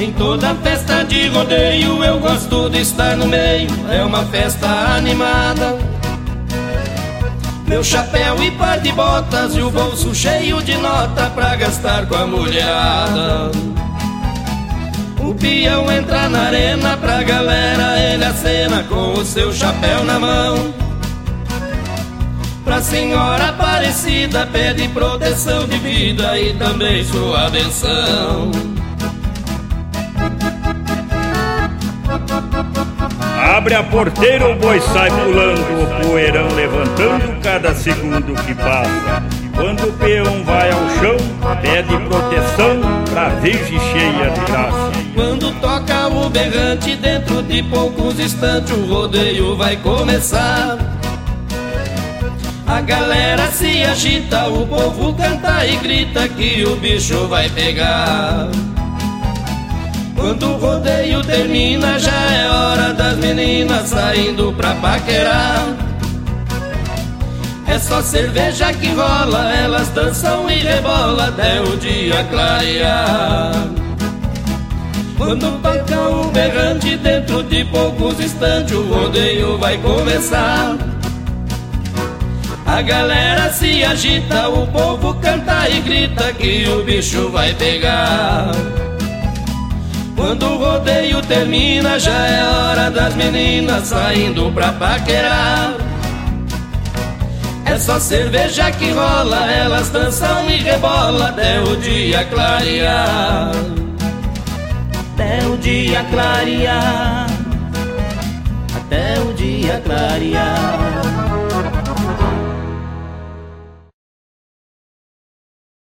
Em toda festa de rodeio eu gosto de estar no meio, é uma festa animada. Meu chapéu e par de botas e o bolso cheio de nota pra gastar com a mulherada. O peão entra na arena pra galera, ele acena com o seu chapéu na mão. Pra senhora Aparecida pede proteção de vida e também sua benção. Abre a porteira, o boi sai pulando, o poeirão levantando cada segundo que passa. Quando o peão vai ao chão, pede proteção pra virgem cheia de graça. Quando toca o berrante, dentro de poucos instantes o rodeio vai começar. A galera se agita, o povo canta e grita que o bicho vai pegar. Quando o rodeio termina, já é hora das meninas saindo pra paquerar. É só cerveja que rola, elas dançam e rebolam até o dia clarear. Quando toca o berrante, dentro de poucos instantes o rodeio vai começar. A galera se agita, o povo canta e grita que o bicho vai pegar. Quando o rodeio termina, já é hora das meninas saindo pra paquerar. É só cerveja que rola, elas dançam e rebolam até o dia clarear. Até o dia clarear, até o dia clarear.